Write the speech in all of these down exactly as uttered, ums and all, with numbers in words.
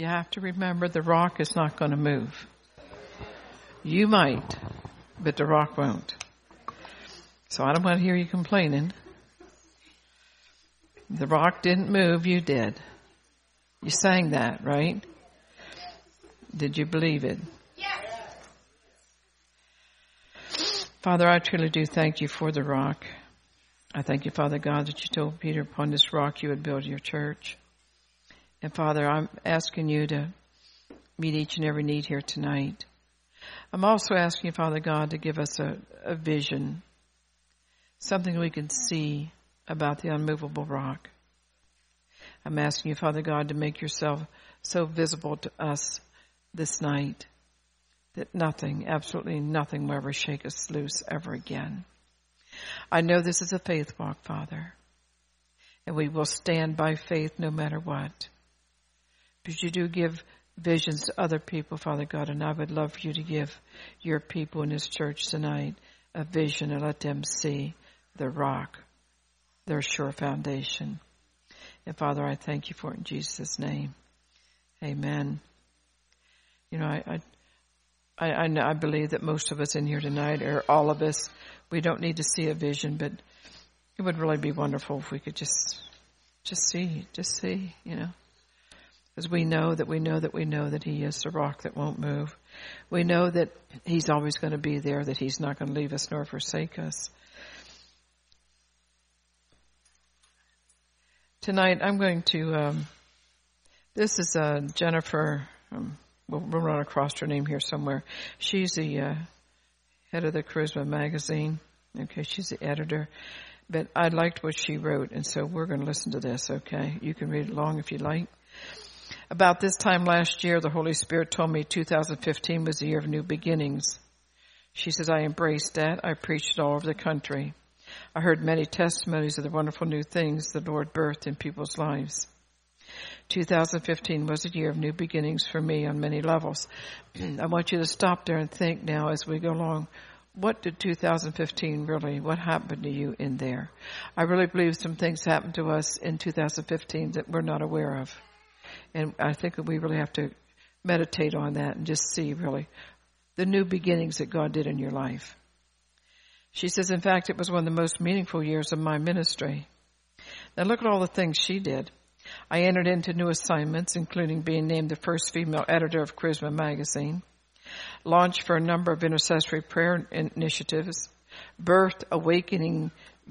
You have to remember the rock is not going to move. You might, but the rock won't. So I don't want to hear you complaining. The rock didn't move, you did. You sang that, right? Did you believe it? Yes. Father, I truly do thank you for the rock. I thank you, Father God, that you told Peter upon this rock you would build your church. And Father, I'm asking you to meet each and every need here tonight. I'm also asking you, Father God, to give us a, a vision, something we can see about the unmovable rock. I'm asking you, Father God, to make yourself so visible to us this night that nothing, absolutely nothing will ever shake us loose ever again. I know this is a faith walk, Father, and we will stand by faith no matter what. But you do give visions to other people, Father God, and I would love for you to give your people in this church tonight a vision and let them see the rock, their sure foundation. And Father, I thank you for it in Jesus' name. Amen. You know, I, I, I, I believe that most of us in here tonight, or all of us, we don't need to see a vision, but it would really be wonderful if we could just, just see, just see, you know. Because we know that we know that we know that he is the rock that won't move. We know that he's always going to be there, that he's not going to leave us nor forsake us. Tonight I'm going to, um, this is uh, Jennifer, um, we'll, we'll run across her name here somewhere. She's the uh, head of the Charisma magazine. Okay, she's the editor. But I liked what she wrote, and so we're going to listen to this, okay? You can read along if you like. About this time last year, the Holy Spirit told me two thousand fifteen was the year of new beginnings. She says, I embraced that. I preached it all over the country. I heard many testimonies of the wonderful new things the Lord birthed in people's lives. two thousand fifteen was a year of new beginnings for me on many levels. I want you to stop there and think now as we go along. What did two thousand fifteen really, what happened to you in there? I really believe some things happened to us in two thousand fifteen that we're not aware of. And I think that we really have to meditate on that and just see really the new beginnings that God did in your life. She says, in fact, it was one of the most meaningful years of my ministry. Now look at all the things she did. I entered into new assignments, including being named the first female editor of Charisma magazine, launched for a number of intercessory prayer initiatives, birthed Awakening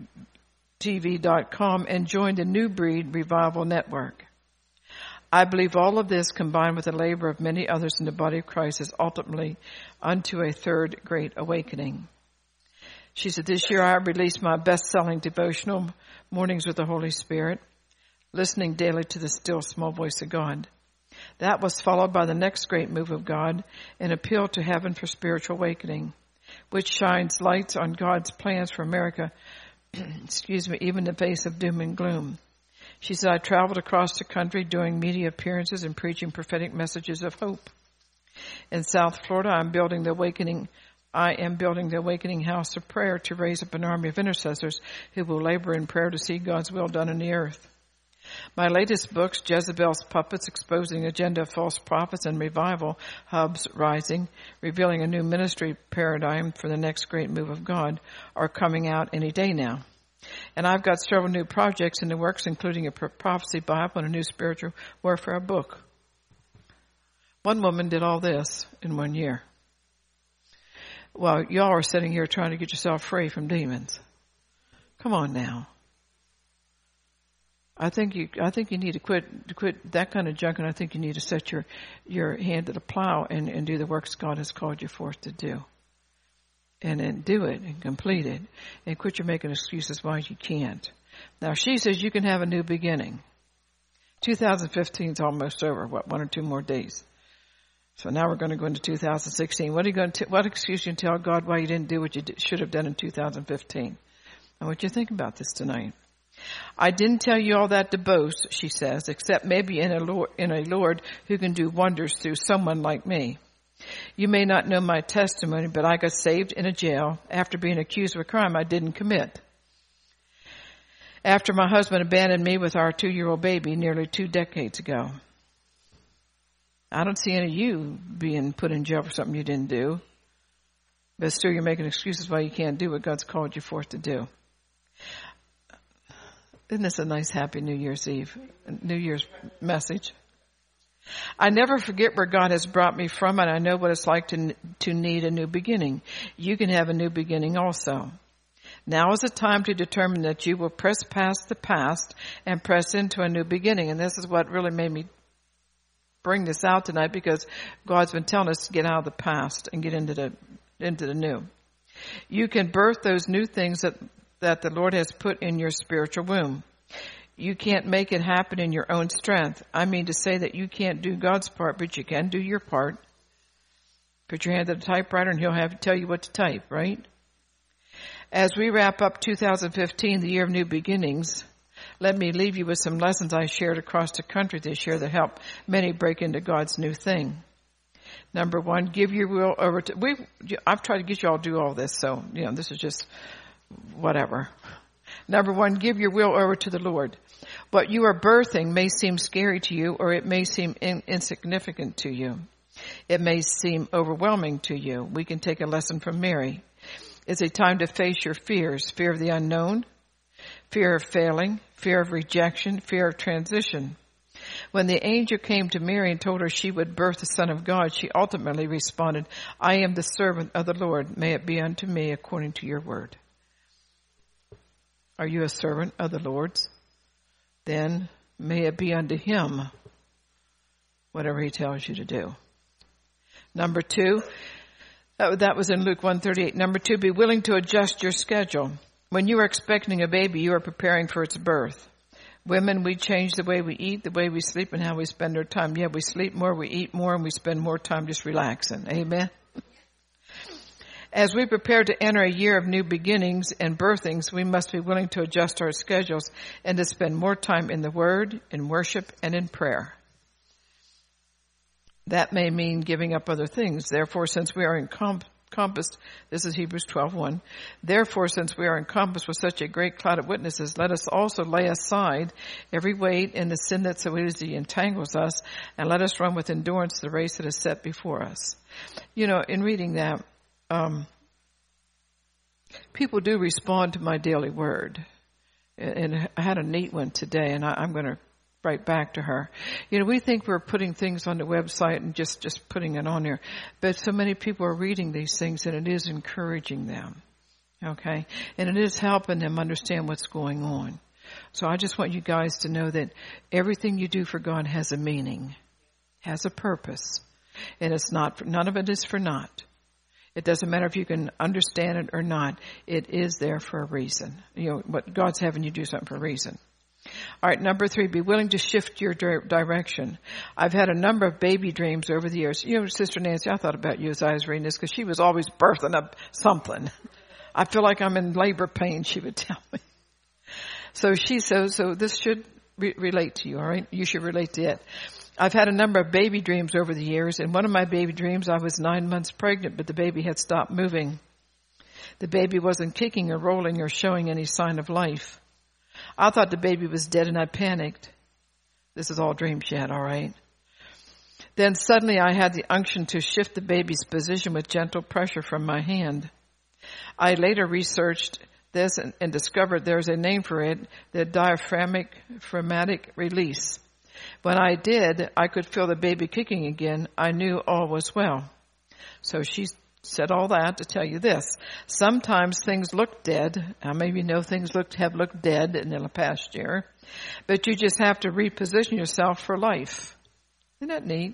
T V dot com, and joined a New Breed Revival Network. I believe all of this, combined with the labor of many others in the body of Christ, is ultimately unto a third great awakening. She said, this year I released my best-selling devotional, Mornings with the Holy Spirit, listening daily to the still small voice of God. That was followed by the next great move of God, an appeal to heaven for spiritual awakening, which shines lights on God's plans for America, excuse me, even in the face of doom and gloom. She said, I traveled across the country doing media appearances and preaching prophetic messages of hope. In South Florida, I'm building the awakening, I am building the Awakening House of Prayer to raise up an army of intercessors who will labor in prayer to see God's will done on the earth. My latest books, Jezebel's Puppets, Exposing the Agenda of False Prophets, and Revival Hubs Rising, Revealing a New Ministry Paradigm for the Next Great Move of God, are coming out any day now. And I've got several new projects in the works, including a prophecy Bible and a new spiritual warfare book. One woman did all this in one year. Well, y'all are sitting here trying to get yourself free from demons. Come on now. I think you, I think you need to quit, to quit that kind of junk, and I think you need to set your, your hand to the plow and, and do the works God has called you forth to do. And then do it and complete it, and quit your making excuses why you can't. Now she says you can have a new beginning. two thousand fifteen is almost over. What, one or two more days? So now we're going to go into two thousand sixteen. What are you going to? What excuse you can tell God why you didn't do what you did, should have done in two thousand fifteen? I want you to think about this tonight. I didn't tell you all that to boast, she says, except maybe in a Lord, in a Lord who can do wonders through someone like me. You may not know my testimony, but I got saved in a jail after being accused of a crime I didn't commit. After my husband abandoned me with our two-year-old baby nearly two decades ago. I don't see any of you being put in jail for something you didn't do. But still you're making excuses why you can't do what God's called you forth to do. Isn't this a nice, happy New Year's Eve, New Year's message? I never forget where God has brought me from, and I know what it's like to to need a new beginning. You can have a new beginning also. Now is the time to determine that you will press past the past and press into a new beginning. And this is what really made me bring this out tonight, because God's been telling us to get out of the past and get into the into the new. You can birth those new things that, that the Lord has put in your spiritual womb. You can't make it happen in your own strength. I mean to say that you can't do God's part, but you can do your part. Put your hand to the typewriter and he'll have to tell you what to type, right? As we wrap up two thousand fifteen, the year of new beginnings, let me leave you with some lessons I shared across the country this year that help many break into God's new thing. Number one, give your will over to, we, I've tried to get you all to do all this, so, you know, this is just whatever. Number one, give your will over to the Lord. What you are birthing may seem scary to you, or it may seem in, insignificant to you. It may seem overwhelming to you. We can take a lesson from Mary. It's a time to face your fears, fear of the unknown, fear of failing, fear of rejection, fear of transition. When the angel came to Mary and told her she would birth the Son of God, she ultimately responded, I am the servant of the Lord. May it be unto me according to your word. Are you a servant of the Lord's? Then may it be unto him whatever he tells you to do. Number two, that was in Luke one thirty-eight. Number two, be willing to adjust your schedule. When you are expecting a baby, you are preparing for its birth. Women, we change the way we eat, the way we sleep, and how we spend our time. Yeah, we sleep more, we eat more, and we spend more time just relaxing. Amen? As we prepare to enter a year of new beginnings and birthings, we must be willing to adjust our schedules and to spend more time in the Word, in worship, and in prayer. That may mean giving up other things. Therefore, since we are encompassed, this is Hebrews twelve one. Therefore, since we are encompassed with such a great cloud of witnesses, let us also lay aside every weight and the sin that so easily entangles us, and let us run with endurance the race that is set before us. You know, in reading that, um, people do respond to my daily word. And I had a neat one today, and I, I'm going to right back to her. You know, we think we're putting things on the website and just, just putting it on there. But so many people are reading these things, and it is encouraging them. Okay? And it is helping them understand what's going on. So I just want you guys to know that everything you do for God has a meaning, has a purpose. And it's not, none of it is for naught. It doesn't matter if you can understand it or not. It is there for a reason. You know, what God's having you do something for a reason. All right, number three, be willing to shift your di- direction. I've had a number of baby dreams over the years. You know, Sister Nancy, I thought about you as I was reading this, because she was always birthing up something. I feel like I'm in labor pain, she would tell me. So she says, so this should re- relate to you, all right? You should relate to it. I've had a number of baby dreams over the years. In one of my baby dreams, I was nine months pregnant, but the baby had stopped moving. The baby wasn't kicking or rolling or showing any sign of life. I thought the baby was dead, and I panicked. This is all dream chat, all right? Then suddenly I had the unction to shift the baby's position with gentle pressure from my hand. I later researched this and, and discovered there's a name for it, the diaphragmatic phragmatic release. When I did, I could feel the baby kicking again. I knew all was well. So she said all that to tell you this. Sometimes things look dead. Now maybe you know things look, have looked dead in the past year. But you just have to reposition yourself for life. Isn't that neat?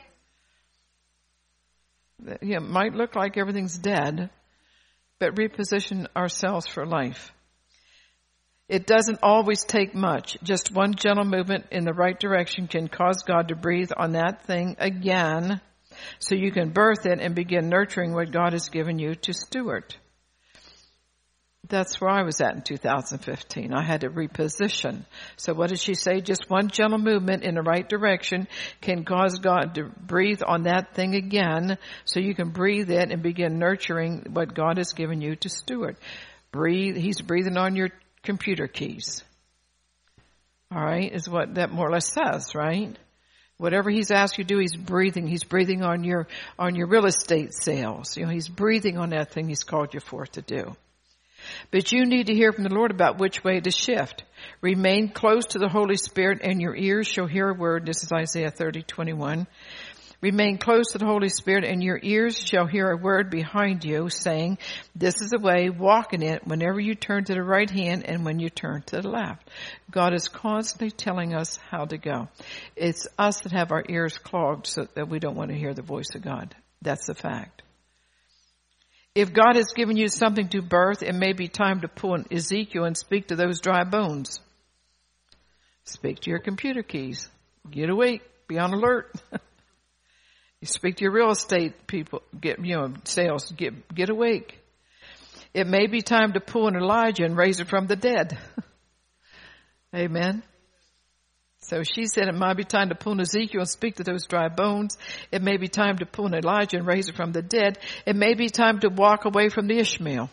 Yes. Yeah, it might look like everything's dead, but reposition ourselves for life. It doesn't always take much. Just one gentle movement in the right direction can cause God to breathe on that thing again, so you can birth it and begin nurturing what God has given you to steward. That's where I was at in two thousand fifteen. I had to reposition. So what did she say? Just one gentle movement in the right direction can cause God to breathe on that thing again, so you can breathe it and begin nurturing what God has given you to steward. Breathe. He's breathing on your computer keys. All right, is what that more or less says, right? Whatever he's asked you to do, he's breathing. He's breathing on your, on your real estate sales. You know, he's breathing on that thing he's called you forth to do. But you need to hear from the Lord about which way to shift. Remain close to the Holy Spirit, and your ears shall hear a word. This is Isaiah thirty twenty-one. Remain close to the Holy Spirit, and your ears shall hear a word behind you saying, this is the way, walk in it whenever you turn to the right hand and when you turn to the left. God is constantly telling us how to go. It's us that have our ears clogged so that we don't want to hear the voice of God. That's the fact. If God has given you something to birth, it may be time to pull an Ezekiel and speak to those dry bones. Speak to your computer keys. Get awake. Be on alert. You speak to your real estate people, get, you know, sales, get, get awake. It may be time to pull an Elijah and raise it from the dead. Amen. So she said it might be time to pull an Ezekiel and speak to those dry bones. It may be time to pull an Elijah and raise it from the dead. It may be time to walk away from the Ishmael.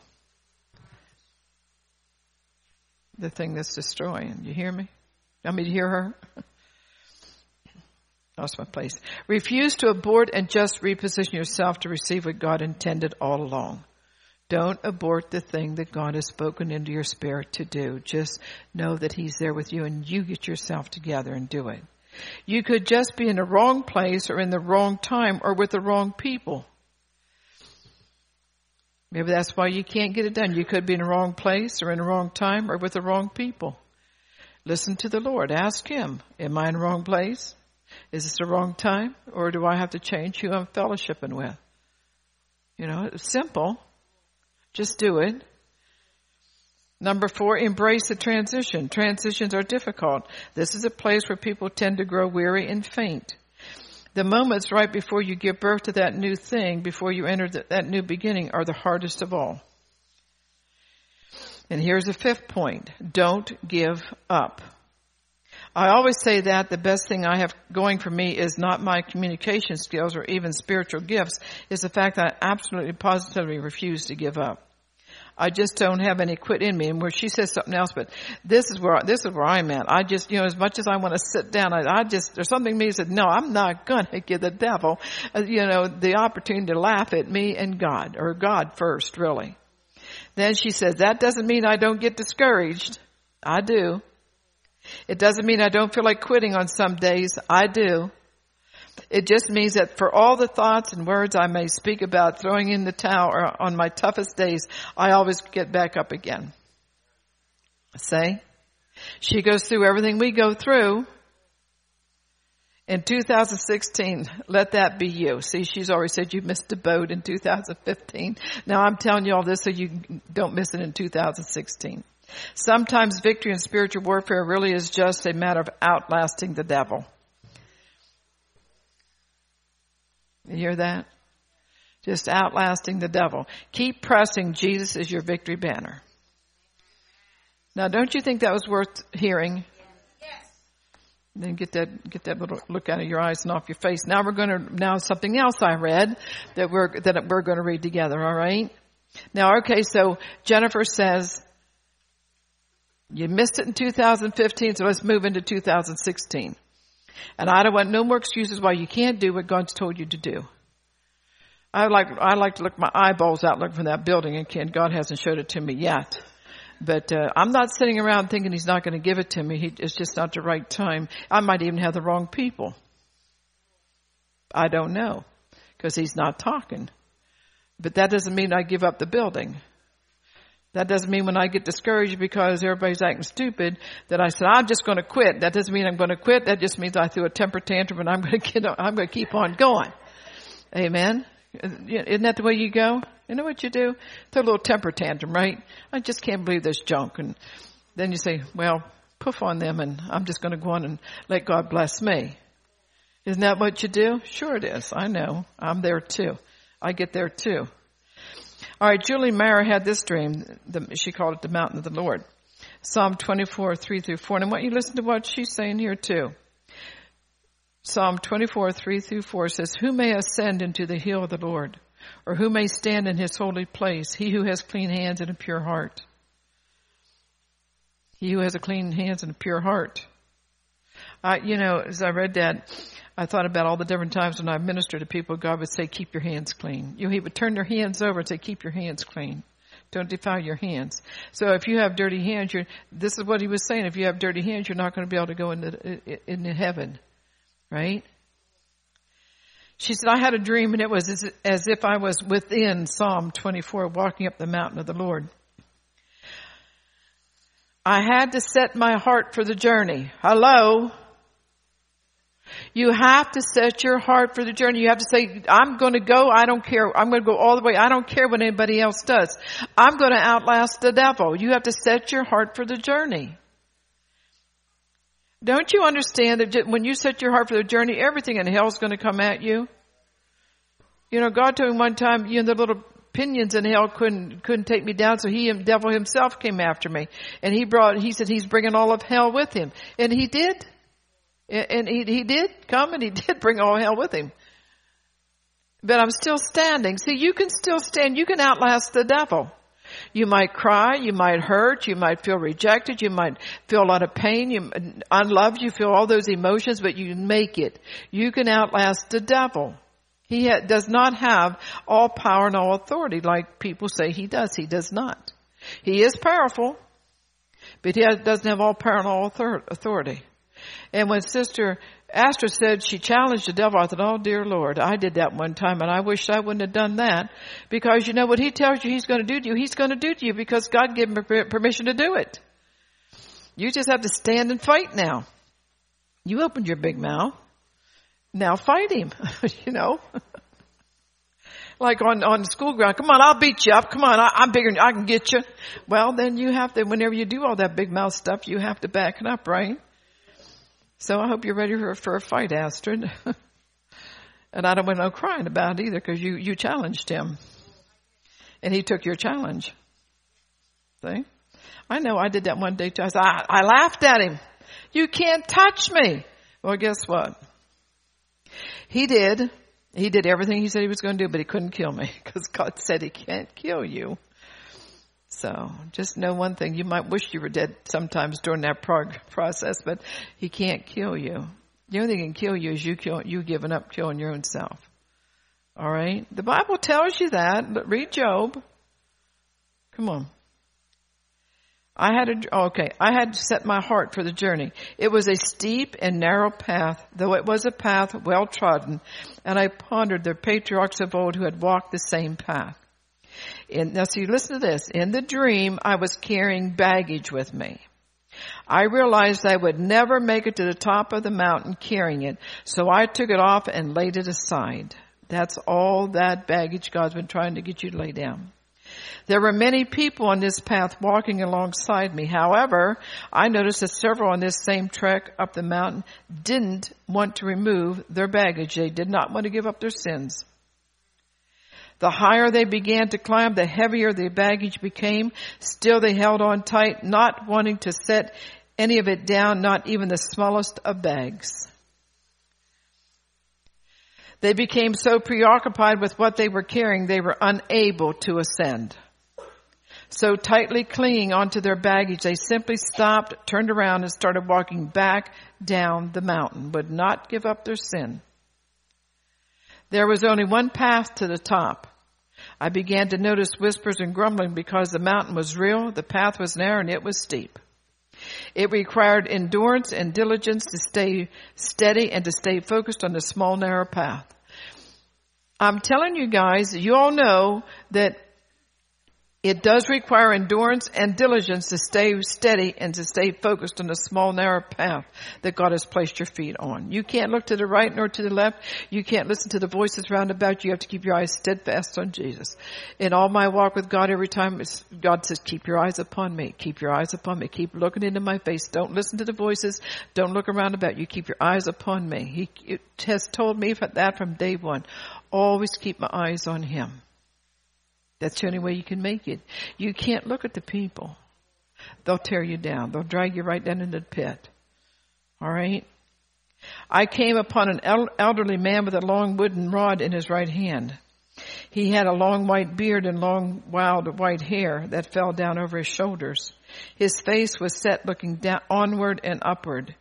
The thing that's destroying. You hear me? Want me to hear her? Lost my place. Refuse to abort and just reposition yourself to receive what God intended all along. Don't abort the thing that God has spoken into your spirit to do. Just know that he's there with you, and you get yourself together and do it. You could just be in the wrong place or in the wrong time or with the wrong people. Maybe that's why you can't get it done. You could be in the wrong place or in the wrong time or with the wrong people. Listen to the Lord. Ask him, am I in the wrong place? Is this the wrong time? Or do I have to change who I'm fellowshipping with? You know, it's simple. Just do it. Number four, embrace the transition. Transitions are difficult. This is a place where people tend to grow weary and faint. The moments right before you give birth to that new thing, before you enter the, that new beginning, are the hardest of all. And here's the fifth point. Don't give up. I always say that the best thing I have going for me is not my communication skills or even spiritual gifts. It's the fact that I absolutely positively refuse to give up. I just don't have any quit in me. And where she says something else, but this is where, this is where I'm at. I just, you know, as much as I want to sit down, I, I just, there's something in me that said, no, I'm not going to give the devil, uh, you know, the opportunity to laugh at me and God, or God first, really. Then she says, that doesn't mean I don't get discouraged. I do. It doesn't mean I don't feel like quitting on some days. I do. It just means that for all the thoughts and words I may speak about throwing in the towel or on my toughest days, I always get back up again. Say, she goes through everything we go through. In two thousand sixteen, let that be you. See, she's already said you missed the boat in two thousand fifteen. Now I'm telling you all this so you don't miss it in two thousand sixteen. Sometimes victory in spiritual warfare really is just a matter of outlasting the devil. You hear that? Just outlasting the devil. Keep pressing. Jesus is your victory banner. Now, don't you think that was worth hearing? Yes. Then get that get that little look out of your eyes and off your face. Now we're going to now something else I read that we're that we're going to read together. All right. Now, okay. So Jennifer says, you missed it in two thousand fifteen, so let's move into two thousand sixteen. And I don't want no more excuses why you can't do what God's told you to do. I like I like to look my eyeballs out looking for that building, and Ken, God hasn't showed it to me yet. But uh, I'm not sitting around thinking he's not going to give it to me. He, it's just not the right time. I might even have the wrong people. I don't know, because he's not talking. But that doesn't mean I give up the building. That doesn't mean when I get discouraged because everybody's acting stupid that I said, I'm just going to quit. That doesn't mean I'm going to quit. That just means I threw a temper tantrum and I'm going to get, I'm going to keep on going. Amen. Isn't that the way you go? You know what you do? Throw a little temper tantrum, right? I just can't believe this junk. And then you say, well, poof on them and I'm just going to go on and let God bless me. Isn't that what you do? Sure it is. I know. I'm there too. I get there too. All right, Julie Mayer had this dream. The, she called it the mountain of the Lord. Psalm twenty-four, three through four. And I want you to listen to what she's saying here too. Psalm twenty-four, three through four says, who may ascend into the hill of the Lord? Or who may stand in his holy place? He who has clean hands and a pure heart. He who has a clean hands and a pure heart. Uh, you know, as I read that, I thought about all the different times when I ministered to people, God would say, keep your hands clean. You know, he would turn their hands over and say, keep your hands clean. Don't defile your hands. So if you have dirty hands, you're, this is what he was saying. If you have dirty hands, you're not going to be able to go into, into heaven. Right? She said, I had a dream and it was as, as if I was within Psalm twenty-four, walking up the mountain of the Lord. I had to set my heart for the journey. Hello? You have to set your heart for the journey. You have to say, I'm going to go. I don't care. I'm going to go all the way. I don't care what anybody else does. I'm going to outlast the devil. You have to set your heart for the journey. Don't you understand that when you set your heart for the journey, everything in hell is going to come at you? You know, God told me one time, you know, the little pinions in hell couldn't, couldn't take me down. So he, the devil himself came after me. And he brought, he said he's bringing all of hell with him. And he did. And he, he did come and he did bring all hell with him. But I'm still standing. See, you can still stand. You can outlast the devil. You might cry. You might hurt. You might feel rejected. You might feel a lot of pain. You unloved. You feel all those emotions, but you make it. You can outlast the devil. He ha- does not have all power and all authority like people say he does. He does not. He is powerful, but he has, doesn't have all power and all authority. And when Sister Astor said she challenged the devil, I thought, oh, dear Lord, I did that one time, and I wish I wouldn't have done that. Because you know what he tells you he's going to do to you, he's going to do to you because God gave him permission to do it. You just have to stand and fight now. You opened your big mouth. Now fight him, you know. Like on, on the school ground, come on, I'll beat you up. Come on, I, I'm bigger than you. I can get you. Well, then you have to, whenever you do all that big mouth stuff, you have to back it up, right? So I hope you're ready for, for a fight, Astrid. And I don't want no crying about it either because you, you challenged him. And he took your challenge. See? I know I did that one day too. I, said, I, I laughed at him. You can't touch me. Well, guess what? He did. He did everything he said he was going to do, but he couldn't kill me because God said he can't kill you. So just know one thing. You might wish you were dead sometimes during that prog- process, but he can't kill you. The only thing that can kill you is you kill, you giving up killing your own self. All right? The Bible tells you that. But read Job. Come on. I had a, okay, I had to set my heart for the journey. It was a steep and narrow path, though it was a path well trodden, and I pondered the patriarchs of old who had walked the same path. In, now see, listen to this. In the dream, I was carrying baggage with me. I realized I would never make it to the top of the mountain carrying it, so I took it off and laid it aside. That's all that baggage God's been trying to get you to lay down. There were many people on this path walking alongside me. However, I noticed that several on this same trek up the mountain didn't want to remove their baggage. They did not want to give up their sins. The higher they began to climb, the heavier the baggage became. Still they held on tight, not wanting to set any of it down, not even the smallest of bags. They became so preoccupied with what they were carrying, they were unable to ascend. So tightly clinging onto their baggage, they simply stopped, turned around, and started walking back down the mountain, would not give up their sin. There was only one path to the top. I began to notice whispers and grumbling because the mountain was real, the path was narrow, and it was steep. It required endurance and diligence to stay steady and to stay focused on the small, narrow path. I'm telling you guys, you all know that it does require endurance and diligence to stay steady and to stay focused on the small, narrow path that God has placed your feet on. You can't look to the right nor to the left. You can't listen to the voices round about you. You have to keep your eyes steadfast on Jesus. In all my walk with God, every time God says, keep your eyes upon me. Keep your eyes upon me. Keep looking into my face. Don't listen to the voices. Don't look around about you. Keep your eyes upon me. He has told me that from day one. Always keep my eyes on him. That's the only way you can make it. You can't look at the people. They'll tear you down. They'll drag you right down into the pit. All right? I came upon an elderly man with a long wooden rod in his right hand. He had a long white beard and long wild white hair that fell down over his shoulders. His face was set looking down, onward and upward.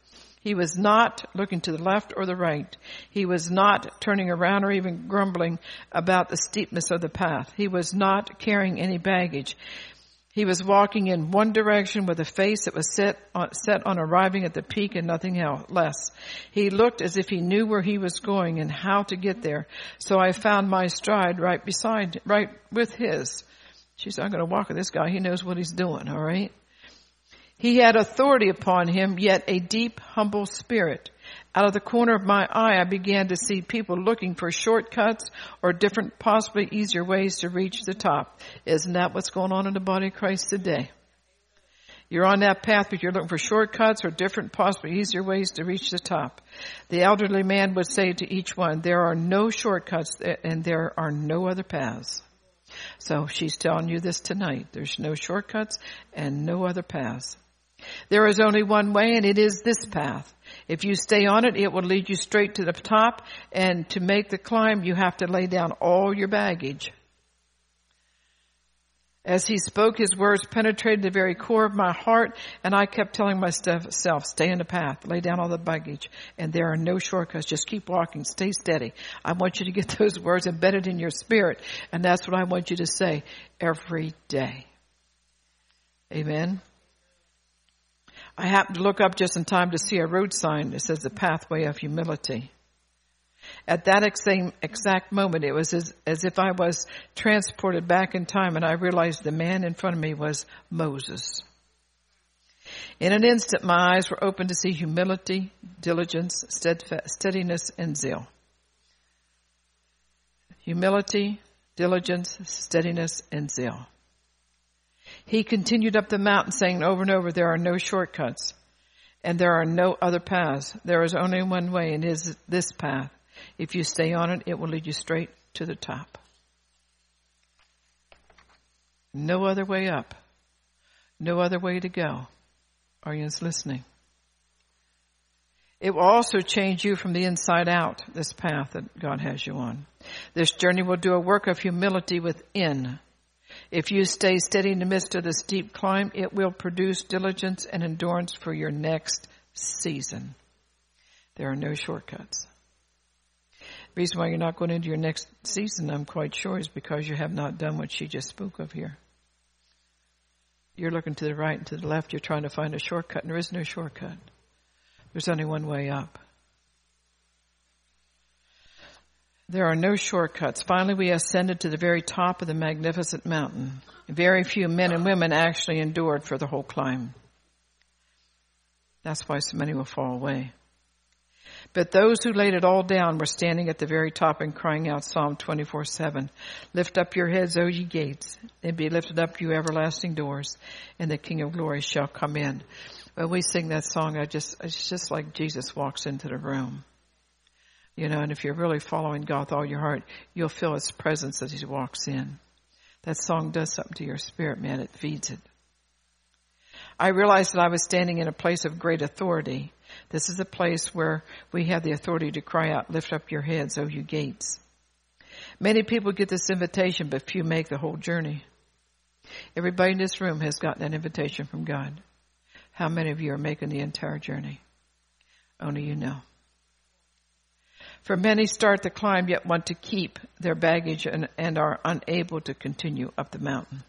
He was not looking to the left or the right. He was not turning around or even grumbling about the steepness of the path. He was not carrying any baggage. He was walking in one direction with a face that was set on, set on arriving at the peak and nothing else, less. He looked as if he knew where he was going and how to get there. So I found my stride right beside, right with his. She said, I'm going to walk with this guy. He knows what he's doing, all right? He had authority upon him, yet a deep, humble spirit. Out of the corner of my eye, I began to see people looking for shortcuts or different, possibly easier ways to reach the top. Isn't that what's going on in the body of Christ today? You're on that path, but you're looking for shortcuts or different, possibly easier ways to reach the top. The elderly man would say to each one, there are no shortcuts and there are no other paths. So she's telling you this tonight. There's no shortcuts and no other paths. There is only one way, and it is this path. If you stay on it, it will lead you straight to the top, and to make the climb, you have to lay down all your baggage. As he spoke, his words penetrated the very core of my heart, and I kept telling myself, stay in the path, lay down all the baggage, and there are no shortcuts. Just keep walking, stay steady. I want you to get those words embedded in your spirit, and that's what I want you to say every day. Amen. I happened to look up just in time to see a road sign that says the pathway of humility. At that same exact moment, it was as, as if I was transported back in time, and I realized the man in front of me was Moses. In an instant, my eyes were opened to see humility, diligence, steadfast, steadiness, and zeal. Humility, diligence, steadiness, and zeal. He continued up the mountain saying over and over, there are no shortcuts and there are no other paths. There is only one way, and it is this path. If you stay on it, it will lead you straight to the top. No other way up. No other way to go. Are you listening? It will also change you from the inside out, this path that God has you on. This journey will do a work of humility within. If you stay steady in the midst of the steep climb, it will produce diligence and endurance for your next season. There are no shortcuts. The reason why you're not going into your next season, I'm quite sure, is because you have not done what she just spoke of here. You're looking to the right and to the left. You're trying to find a shortcut, and there is no shortcut. There's only one way up. There are no shortcuts. Finally, we ascended to the very top of the magnificent mountain. Very few men and women actually endured for the whole climb. That's why so many will fall away. But those who laid it all down were standing at the very top and crying out Psalm twenty-four seven. Lift up your heads, O ye gates, and be lifted up, you everlasting doors, and the King of glory shall come in. When we sing that song, I just it's just like Jesus walks into the room. You know, and if you're really following God with all your heart, you'll feel his presence as he walks in. That song does something to your spirit, man. It feeds it. I realized that I was standing in a place of great authority. This is a place where we have the authority to cry out, lift up your heads, O you gates. Many people get this invitation, but few make the whole journey. Everybody in this room has gotten an invitation from God. How many of you are making the entire journey? Only you know. For many start the climb yet want to keep their baggage and, and are unable to continue up the mountain.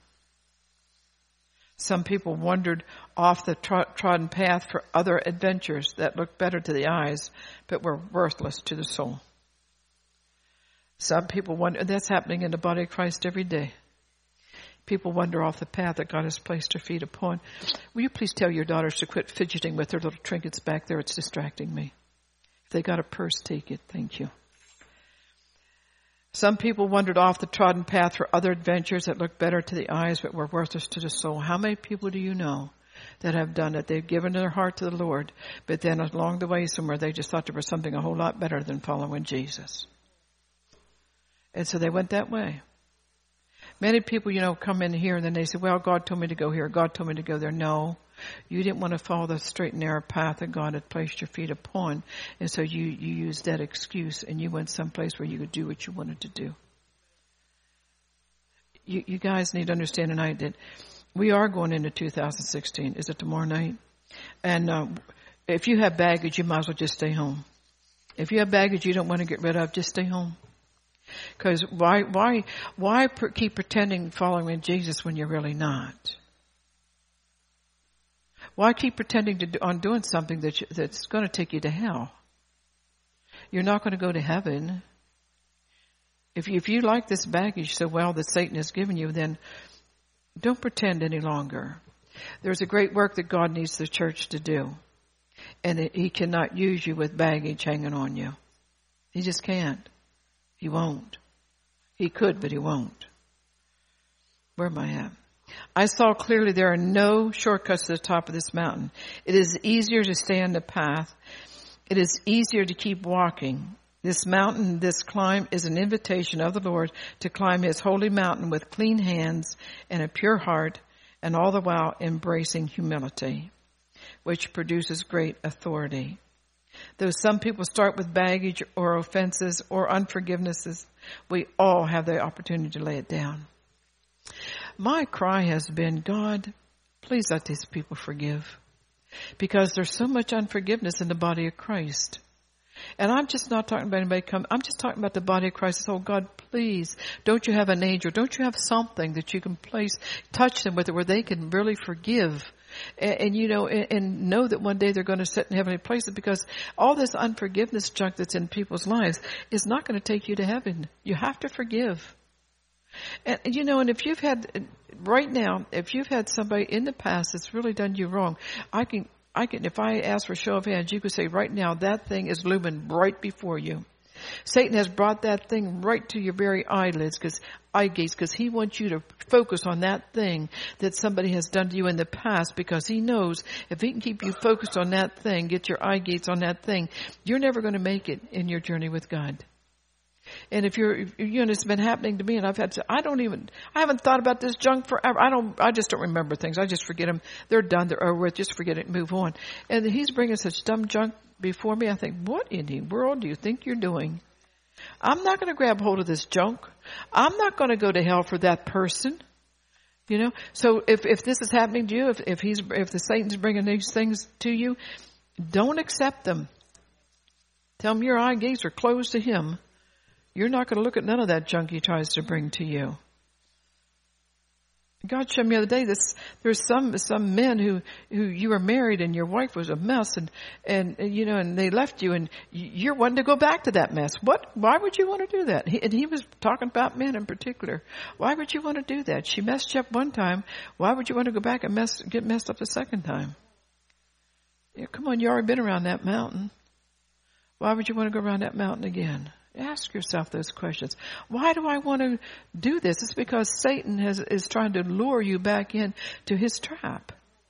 Some people wandered off the trod- trodden path for other adventures that looked better to the eyes but were worthless to the soul. Some people wander, that's happening in the body of Christ every day. People wander off the path that God has placed their feet upon. Will you please tell your daughters to quit fidgeting with their little trinkets back there? It's distracting me. If they got a purse, take it. Thank you. Some people wandered off the trodden path for other adventures that looked better to the eyes but were worthless to the soul. How many people do you know that have done it? They've given their heart to the Lord, but then along the way somewhere they just thought there was something a whole lot better than following Jesus. And so they went that way. Many people, you know, come in here and then they say, well, God told me to go here. God told me to go there. No, you didn't want to follow the straight and narrow path that God had placed your feet upon. And so you, you used that excuse and you went someplace where you could do what you wanted to do. You, you guys need to understand tonight that we are going into two thousand sixteen. Is it tomorrow night? And uh, If you have baggage, you might as well just stay home. If you have baggage you don't want to get rid of, just stay home. Because why, why, why keep pretending following Jesus when you're really not? Why keep pretending to do, on doing something that you, that's going to take you to hell? You're not going to go to heaven. If you, if you like this baggage so well that Satan has given you, then don't pretend any longer. There's a great work that God needs the church to do. And it, he cannot use you with baggage hanging on you. He just can't. He won't. He could, but he won't. Where am I at? I saw clearly there are no shortcuts to the top of this mountain. It is easier to stay on the path. It is easier to keep walking. This mountain, this climb is an invitation of the Lord to climb his holy mountain with clean hands and a pure heart, and all the while embracing humility, which produces great authority. Though some people start with baggage or offenses or unforgivenesses, we all have the opportunity to lay it down. My cry has been, God, please let these people forgive. Because there's so much unforgiveness in the body of Christ. And I'm just not talking about anybody come. I'm just talking about the body of Christ. Oh, God, please, don't you have an angel? Don't you have something that you can place, touch them with it where they can really forgive? And, and you know, and, and know that one day they're going to sit in heavenly places, because all this unforgiveness junk that's in people's lives is not going to take you to heaven. You have to forgive. And, you know, and if you've had, right now, if you've had somebody in the past that's really done you wrong, I can, I can, if I ask for a show of hands, you could say right now that thing is looming right before you. Satan has brought that thing right to your very eyelids, because eye gates, because he wants you to focus on that thing that somebody has done to you in the past, because he knows if he can keep you focused on that thing, get your eye gates on that thing, you're never going to make it in your journey with God. And if you're, you know, it's been happening to me, and I've had to, I don't even, I haven't thought about this junk forever. I don't, I just don't remember things. I just forget them. They're done. They're over with. Just forget it and move on. And he's bringing such dumb junk before me. I think, what in the world do you think you're doing? I'm not going to grab hold of this junk. I'm not going to go to hell for that person. You know, so if, if this is happening to you, if, if he's, if the Satan's bringing these things to you, don't accept them. Tell him your eye gates are closed to him. You're not going to look at none of that junk he tries to bring to you. God showed me the other day this, there's some, some men who, who you were married and your wife was a mess, and, and, you know, and they left you, and you're wanting to go back to that mess. What, why would you want to do that? He, and he was talking about men in particular. Why would you want to do that? She messed you up one time. Why would you want to go back and mess, get messed up the second time? Yeah, come on, you already been around that mountain. Why would you want to go around that mountain again? Ask yourself those questions. Why do I want to do this? It's because Satan has, is trying to lure you back in to his trap.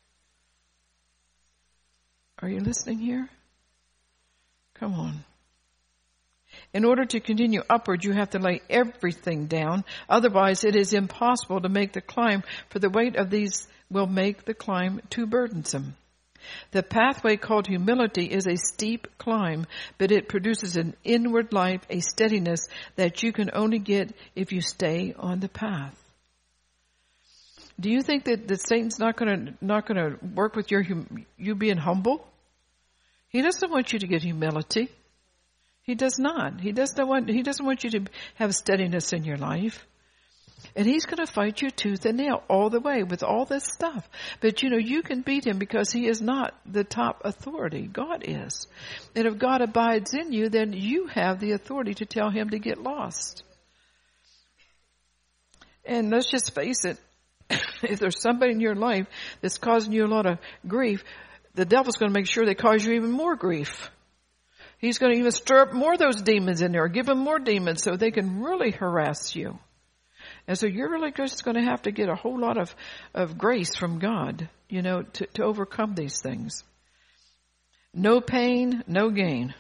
Are you listening here? Come on. In order to continue upward, you have to lay everything down. Otherwise, it is impossible to make the climb, for the weight of these will make the climb too burdensome. The pathway called humility is a steep climb, but it produces an inward life, a steadiness that you can only get if you stay on the path. Do you think that, that Satan's not going to not going to work with your hum, you being humble? He doesn't want you to get humility. He does not. He doesn't want he doesn't want you to have steadiness in your life. And he's going to fight you tooth and nail all the way with all this stuff. But, you know, you can beat him because he is not the top authority. God is. And if God abides in you, then you have the authority to tell him to get lost. And let's just face it. If there's somebody in your life that's causing you a lot of grief, the devil's going to make sure they cause you even more grief. He's going to even stir up more of those demons in there, give them more demons so they can really harass you. And so you're really just going to have to get a whole lot of, of grace from God, you know, to, to overcome these things. No pain, no gain.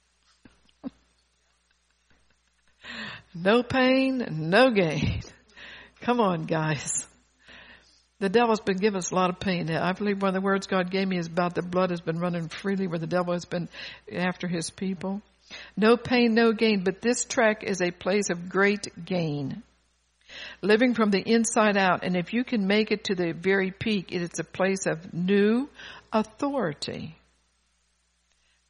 No pain, no gain. Come on, guys. The devil's been giving us a lot of pain. I believe one of the words God gave me is about the blood has been running freely where the devil has been after his people. No pain, no gain. But this trek is a place of great gain. Living from the inside out. And if you can make it to the very peak, it is a place of new authority.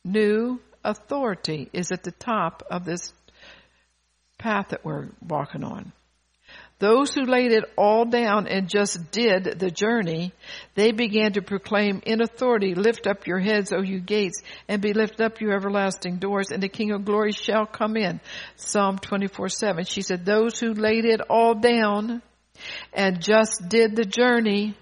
New authority is at the top of this path that we're walking on. Those who laid it all down and just did the journey, they began to proclaim in authority, lift up your heads, O you gates, and be lifted up, you everlasting doors, and the King of glory shall come in. Psalm twenty-four seven. She said, those who laid it all down and just did the journey,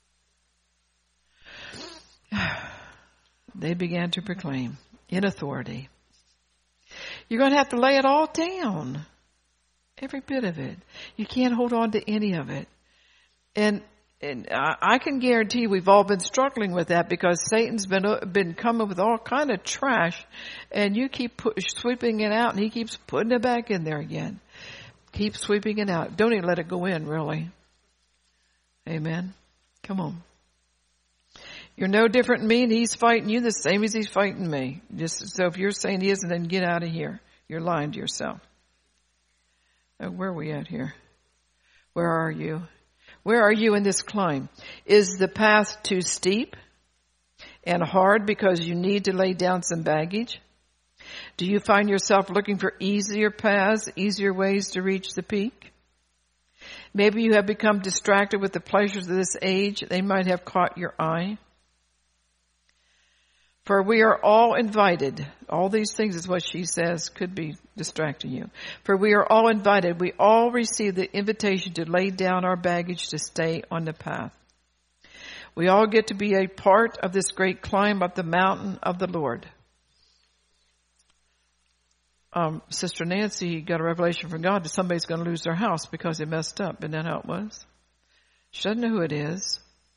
they began to proclaim in authority. You're going to have to lay it all down. Every bit of it. You can't hold on to any of it. And, and I can guarantee we've all been struggling with that because Satan's been been coming with all kind of trash, and you keep put, sweeping it out, and he keeps putting it back in there again. Keep sweeping it out. Don't even let it go in, really. Amen. Come on. You're no different than me, and he's fighting you the same as he's fighting me. Just so if you're saying he isn't, then get out of here. You're lying to yourself. Where are we at here? Where are you? Where are you in this climb? Is the path too steep and hard because you need to lay down some baggage? Do you find yourself looking for easier paths, easier ways to reach the peak? Maybe you have become distracted with the pleasures of this age. They might have caught your eye. For we are all invited. All these things is what she says could be distracting you. For we are all invited. We all receive the invitation to lay down our baggage to stay on the path. We all get to be a part of this great climb up the mountain of the Lord. Um, Sister Nancy got a revelation from God that somebody's going to lose their house because they messed up. Isn't that how it was? She doesn't know who it is.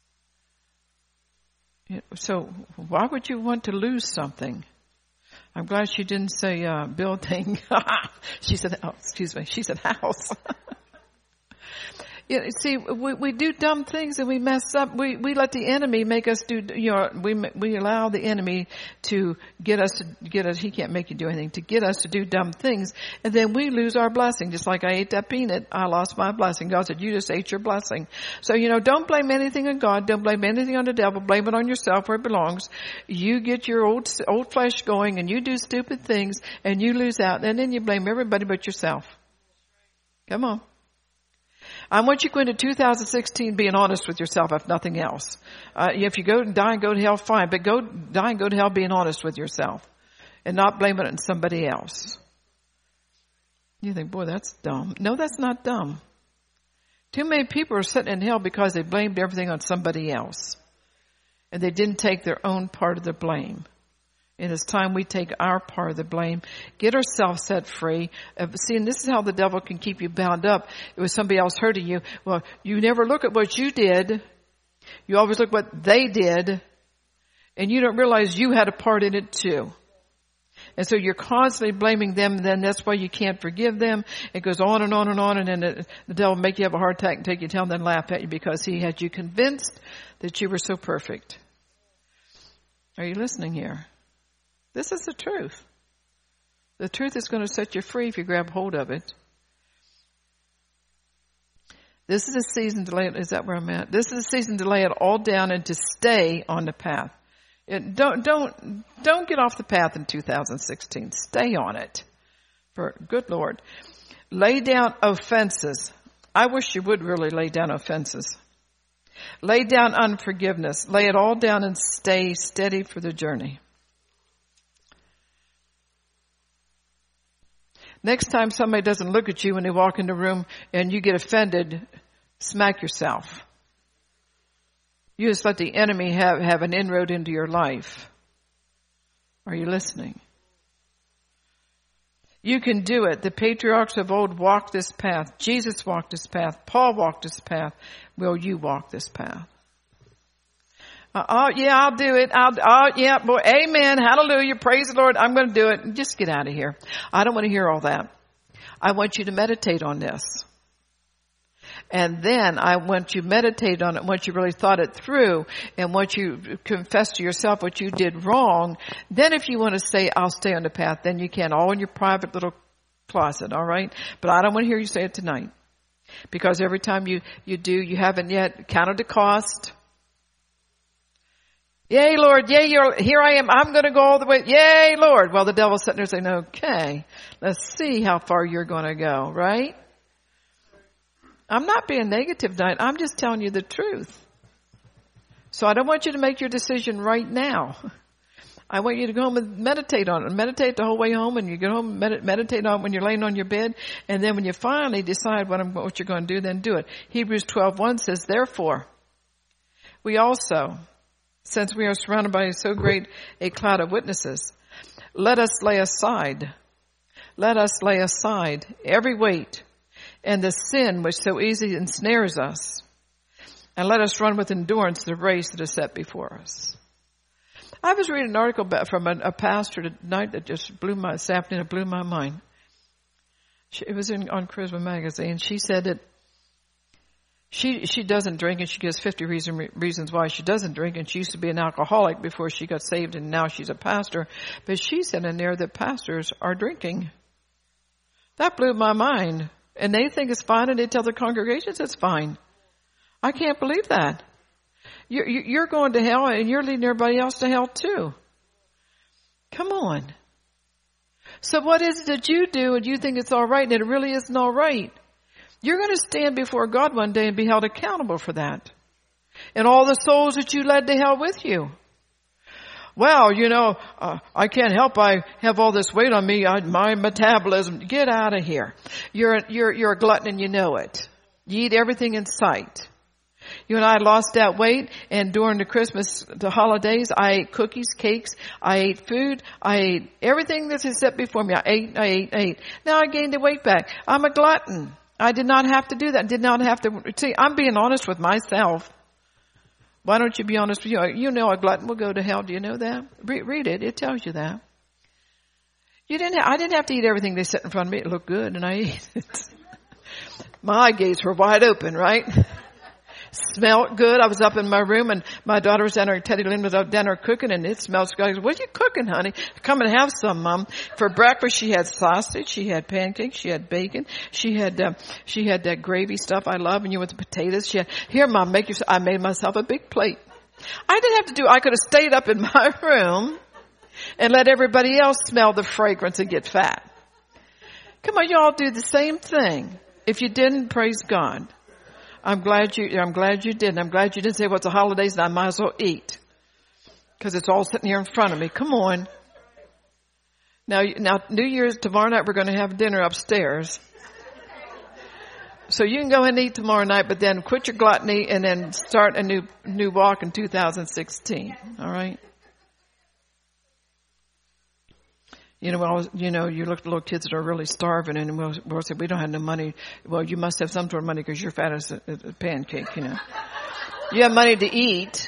So why would you want to lose something? I'm glad she didn't say uh, building. She said, oh, excuse me, she said house. You know, see, we, we do dumb things and we mess up. We, we let the enemy make us do, you know, we, we allow the enemy to get us to get us, he can't make you do anything, to get us to do dumb things. And then we lose our blessing. Just like I ate that peanut, I lost my blessing. God said, you just ate your blessing. So, you know, don't blame anything on God. Don't blame anything on the devil. Blame it on yourself where it belongs. You get your old, old flesh going and you do stupid things and you lose out. And then you blame everybody but yourself. Come on. I want you to go into two thousand sixteen being honest with yourself, if nothing else. Uh, if you go and die and go to hell, fine. But go die and go to hell being honest with yourself and not blaming it on somebody else. You think, boy, that's dumb. No, that's not dumb. Too many people are sitting in hell because they blamed everything on somebody else. And they didn't take their own part of the blame. And it's time we take our part of the blame, get ourselves set free. Uh, see, and this is how the devil can keep you bound up. It was somebody else hurting you. Well, you never look at what you did. You always look what they did. And you don't realize you had a part in it too. And so you're constantly blaming them, and then that's why you can't forgive them. It goes on and on and on, and then the, the devil will make you have a heart attack and take you down and then laugh at you because he had you convinced that you were so perfect. Are you listening here? This is the truth. The truth is going to set you free if you grab hold of it. This is a season to lay it, is that where I'm at? This is a season to lay it all down and to stay on the path. It, don't, don't, don't get off the path in two thousand sixteen. Stay on it. For good Lord. Lay down offenses. I wish you would really lay down offenses. Lay down unforgiveness. Lay it all down and stay steady for the journey. Next time somebody doesn't look at you when they walk in the room and you get offended, smack yourself. You just let the enemy have, have an inroad into your life. Are you listening? You can do it. The patriarchs of old walked this path. Jesus walked this path. Paul walked this path. Will you walk this path? Uh, oh, yeah, I'll do it. I'll, oh, yeah, boy, amen, hallelujah, praise the Lord, I'm going to do it. Just get out of here. I don't want to hear all that. I want you to meditate on this. And then I want you to meditate on it once you really thought it through and once you confess to yourself what you did wrong. Then if you want to say, I'll stay on the path, then you can, all in your private little closet, all right? But I don't want to hear you say it tonight. Because every time you, you do, you haven't yet counted the cost. Yay, Lord. Yay, you're, here I am. I'm going to go all the way. Yay, Lord. Well, the devil's sitting there saying, okay, let's see how far you're going to go, right? I'm not being negative tonight. I'm just telling you the truth. So I don't want you to make your decision right now. I want you to go home and meditate on it. Meditate the whole way home, and you get home and med- meditate on it when you're laying on your bed. And then when you finally decide what, I'm, what you're going to do, then do it. Hebrews twelve one says, therefore, we also, since we are surrounded by so great a cloud of witnesses, let us lay aside, let us lay aside every weight and the sin which so easily ensnares us, and let us run with endurance the race that is set before us. I was reading an article from a, a pastor tonight that just blew my, this afternoon, it blew my mind. She, it was in, on Charisma Magazine. She said that she she doesn't drink, and she gives fifty reason, reasons why she doesn't drink, and she used to be an alcoholic before she got saved, and now she's a pastor. But she said in there that pastors are drinking. That blew my mind. And they think it's fine, and they tell their congregations it's fine. I can't believe that. You're, you're going to hell, and you're leading everybody else to hell too. Come on. So what is it that you do and you think it's all right, and it really isn't all right? You're going to stand before God one day and be held accountable for that. And all the souls that you led to hell with you. Well, you know, uh, I can't help. I have all this weight on me. I, my metabolism. Get out of here. You're, you're, you're a glutton and you know it. You eat everything in sight. You and I lost that weight, and during the Christmas, the holidays, I ate cookies, cakes, I ate food, I ate everything that is set before me. I ate, I ate, I ate. Now I gained the weight back. I'm a glutton. I did not have to do that. I did not have to. See, I'm being honest with myself. Why don't you be honest with you? You know a glutton will go to hell. Do you know that? Re- read it. It tells you that. You didn't. Ha- I didn't have to eat everything they set in front of me. It looked good, and I ate it. My eye gates were wide open, right? Smelled good. I was up in my room, and my daughter was down there, Teddy Lynn was out down there cooking, and it smells good. I said, what are you cooking, honey? Come and have some, Mom. For breakfast, she had sausage, she had pancakes, she had bacon, she had, uh, she had that gravy stuff I love, and you with the potatoes. She had, here, Mom, make yourself, I made myself a big plate. I didn't have to do, I could have stayed up in my room and let everybody else smell the fragrance and get fat. Come on, y'all do the same thing. If you didn't, praise God. I'm glad you, I'm glad you didn't. I'm glad you didn't say, well, it's the holidays and I might as well eat. Cause it's all sitting here in front of me. Come on. Now, now, New Year's, tomorrow night, we're going to have dinner upstairs. So you can go ahead and eat tomorrow night, but then quit your gluttony and then start a new, new walk in two thousand sixteen. All right. You know, well, you know, you look at little kids that are really starving, and we'll, we'll say, we don't have no money. Well, you must have some sort of money because you're fat as a, as a pancake, you know. You have money to eat,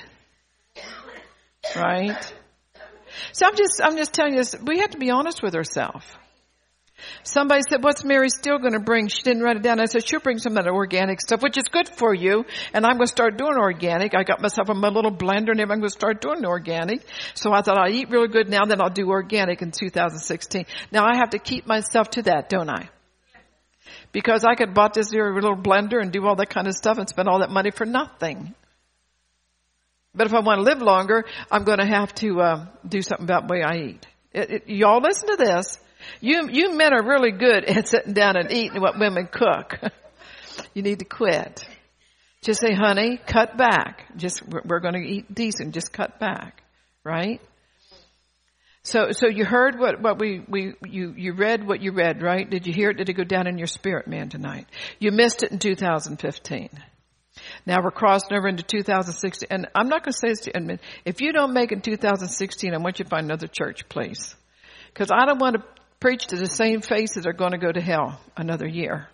right? So I'm just, I'm just telling you this. We have to be honest with ourselves. Somebody said, what's Mary Steele going to bring? She didn't write it down. I said, she'll bring some of that organic stuff, which is good for you. And I'm going to start doing organic. I got myself in my little blender, and I'm going to start doing organic. So I thought I'll eat really good now, then I'll do organic in two thousand sixteen. Now I have to keep myself to that, don't I? Because I could bought this here little blender and do all that kind of stuff and spend all that money for nothing. But if I want to live longer, I'm going to have to uh, do something about the way I eat. It, it, y'all listen to this. You, you men are really good at sitting down and eating what women cook. You need to quit. Just say, honey, cut back. Just, we're, we're going to eat decent. Just cut back. Right? So, so you heard what, what we, we, you, you read what you read, right? Did you hear it? Did it go down in your spirit, man, tonight? You missed it in two thousand fifteen. Now we're crossing over into two thousand sixteen. And I'm not going to say this to you. If you don't make it in two thousand sixteen, I want you to find another church, please. Because I don't want to preach to the same faces that are going to go to hell another year.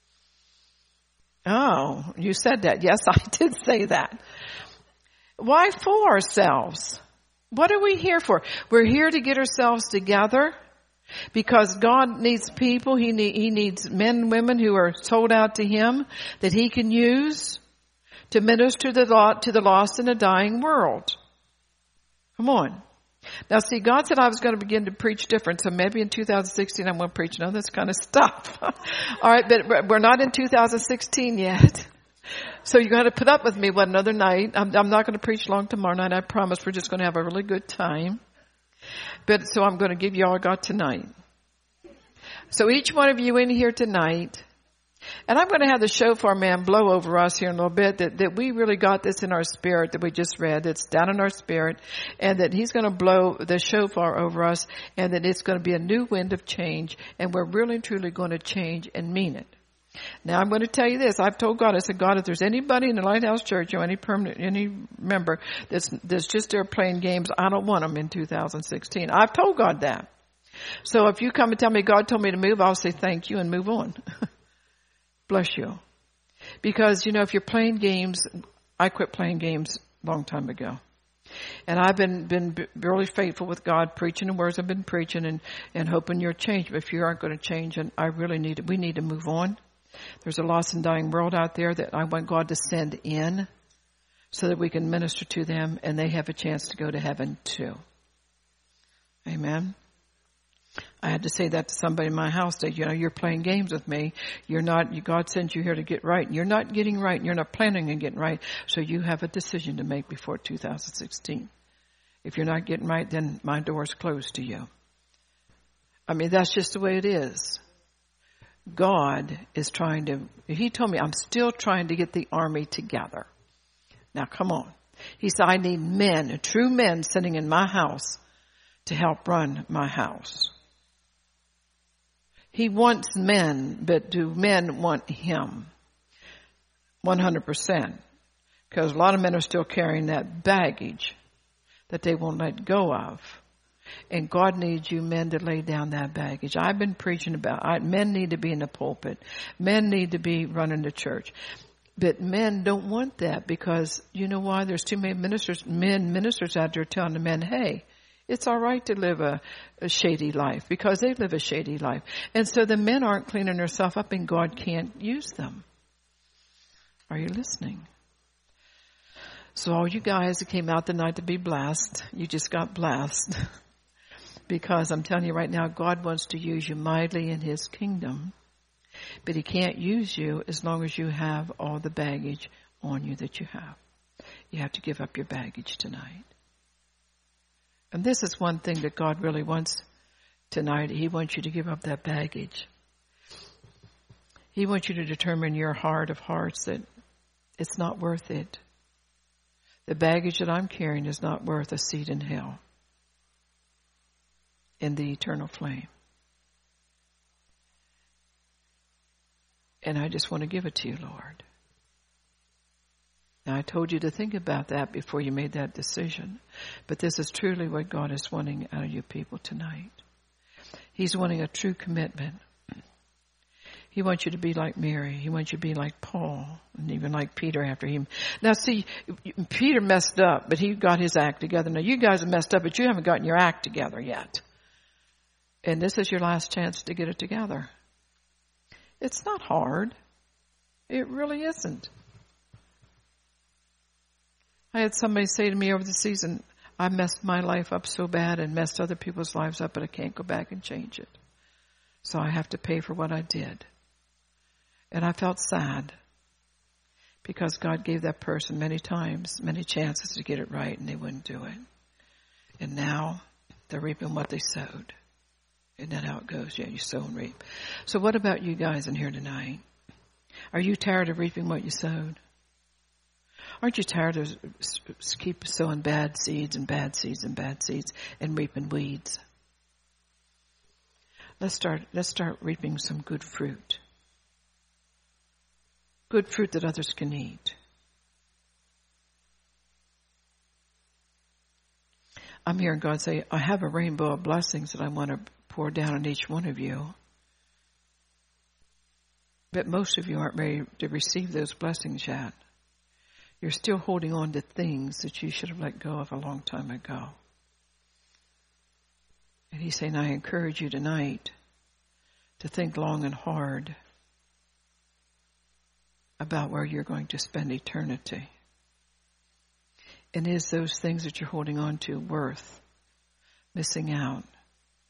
Oh, you said that. Yes, I did say that. Why fool ourselves? What are we here for? We're here to get ourselves together because God needs people. He, need, he needs men and women who are sold out to Him that He can use to minister to the, to the lost and the dying world. Come on. Now, see, God said I was going to begin to preach different, so maybe in two thousand sixteen I'm going to preach none of this kind of stuff. All right, but we're not in two thousand sixteen yet. So you're going to put up with me one another night. I'm, I'm not going to preach long tomorrow night. I promise we're just going to have a really good time. But so I'm going to give you all I got tonight. So each one of you in here tonight, and I'm going to have the shofar man blow over us here in a little bit, that, that we really got this in our spirit that we just read. It's down in our spirit, and that he's going to blow the shofar over us, and that it's going to be a new wind of change, and we're really truly going to change and mean it. Now I'm going to tell you this. I've told God, I said, God, if there's anybody in the Lighthouse Church or any permanent, any member that's, that's just there playing games, I don't want them in two thousand sixteen. I've told God that. So if you come and tell me God told me to move, I'll say thank you and move on. Bless you. Because, you know, if you're playing games, I quit playing games a long time ago. And I've been, been really faithful with God, preaching the words I've been preaching and, and hoping you'll change. But if you aren't going to change, and I really need to, we need to move on. There's a lost and dying world out there that I want God to send in so that we can minister to them and they have a chance to go to heaven too. Amen. I had to say that to somebody in my house that, you know, you're playing games with me. You're not, God sent you here to get right. You're not getting right and you're not planning on getting right. So you have a decision to make before two thousand sixteen. If you're not getting right, then my door is closed to you. I mean, that's just the way it is. God is trying to, he told me, I'm still trying to get the army together. Now, come on. He said, I need men, true men sitting in my house to help run my house. He wants men, but do men want him? one hundred percent. Because a lot of men are still carrying that baggage that they won't let go of. And God needs you men to lay down that baggage. I've been preaching about I, men need to be in the pulpit. Men need to be running the church. But men don't want that because, you know why? There's too many ministers, men ministers out there telling the men, hey, it's all right to live a, a shady life because they live a shady life. And so the men aren't cleaning themselves up and God can't use them. Are you listening? So all you guys that came out tonight to be blessed, you just got blessed. Because I'm telling you right now, God wants to use you mightily in his kingdom. But he can't use you as long as you have all the baggage on you that you have. You have to give up your baggage tonight. And this is one thing that God really wants tonight. He wants you to give up that baggage. He wants you to determine in your heart of hearts that it's not worth it. The baggage that I'm carrying is not worth a seat in hell. In the eternal flame. And I just want to give it to you, Lord. Now, I told you to think about that before you made that decision. But this is truly what God is wanting out of you people tonight. He's wanting a true commitment. He wants you to be like Mary. He wants you to be like Paul and even like Peter after him. Now, see, Peter messed up, but he got his act together. Now, you guys have messed up, but you haven't gotten your act together yet. And this is your last chance to get it together. It's not hard. It really isn't. I had somebody say to me over the season, I messed my life up so bad and messed other people's lives up, but I can't go back and change it. So I have to pay for what I did. And I felt sad because God gave that person many times, many chances to get it right, and they wouldn't do it. And now they're reaping what they sowed. Isn't that how it goes? Yeah, you sow and reap. So what about you guys in here tonight? Are you tired of reaping what you sowed? Aren't you tired of keep sowing bad seeds and bad seeds and bad seeds and reaping weeds? Let's start, let's start reaping some good fruit. Good fruit that others can eat. I'm hearing God say, I have a rainbow of blessings that I want to pour down on each one of you. But most of you aren't ready to receive those blessings yet. You're still holding on to things that you should have let go of a long time ago. And he's saying, I encourage you tonight to think long and hard about where you're going to spend eternity. And is those things that you're holding on to worth missing out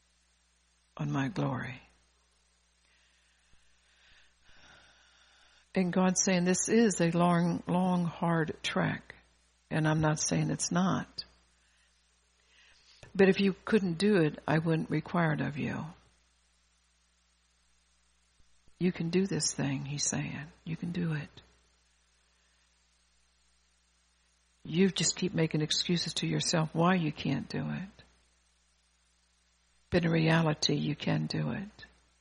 on my glory? And God's saying this is a long, long, hard trek. And I'm not saying it's not. But if you couldn't do it, I wouldn't require it of you. You can do this thing, he's saying. You can do it. You just keep making excuses to yourself why you can't do it. But in reality, you can do it.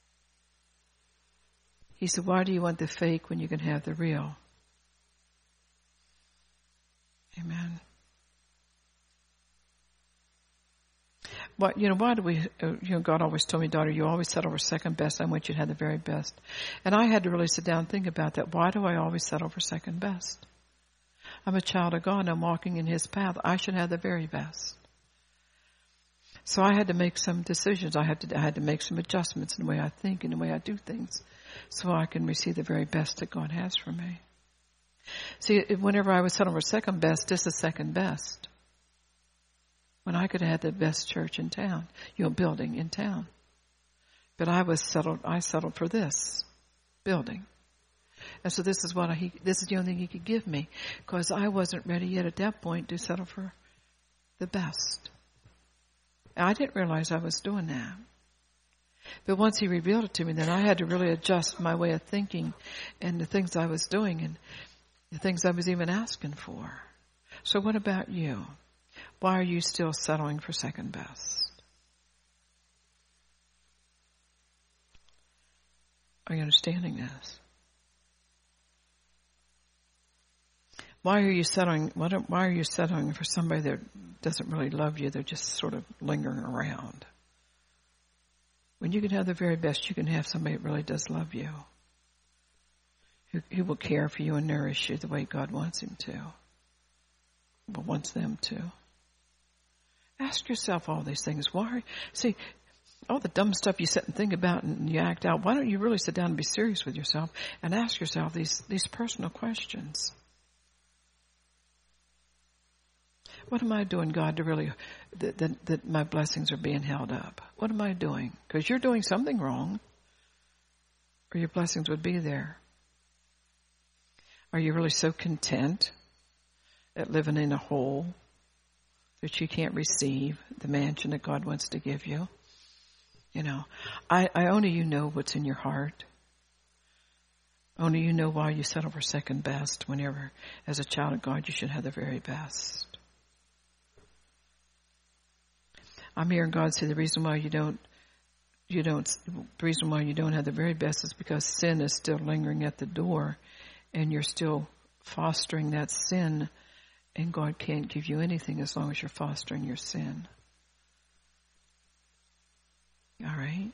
He said, why do you want the fake when you can have the real? Amen. But, you know, why do we, uh, you know, God always told me, daughter, you always settle for second best. I want you to have the very best. And I had to really sit down and think about that. Why do I always settle for second best? I'm a child of God. I'm walking in his path. I should have the very best. So I had to make some decisions. I had to, I had to make some adjustments in the way I think and the way I do things so I can receive the very best that God has for me. See, whenever I was settling for second best, this is second best. When I could have had the best church in town, you know, building in town. But I was settled, I settled for this building. And so this is what I, he, this is the only thing he could give me, because I wasn't ready yet at that point to settle for the best. I didn't realize I was doing that. But once he revealed it to me, then I had to really adjust my way of thinking and the things I was doing and the things I was even asking for. So what about you? Why are you still settling for second best? Are you understanding this? Why are you settling? Why are you settling for somebody that doesn't really love you? They're just sort of lingering around. When you can have the very best, you can have somebody that really does love you, who, who will care for you and nourish you the way God wants him to, but wants them to. Ask yourself all these things. Why? See, all the dumb stuff you sit and think about and you act out, why don't you really sit down and be serious with yourself and ask yourself these, these personal questions? What am I doing, God, to really, that, that, that my blessings are being held up? What am I doing? Because you're doing something wrong, or your blessings would be there. Are you really so content at living in a hole that you can't receive the mansion that God wants to give you? You know, I, I only you know what's in your heart. Only you know why you settle for second best whenever, as a child of God, you should have the very best. I'm hearing God say the reason why you don't, you don't, the reason why you don't have the very best is because sin is still lingering at the door, and you're still fostering that sin, and God can't give you anything as long as you're fostering your sin. All right?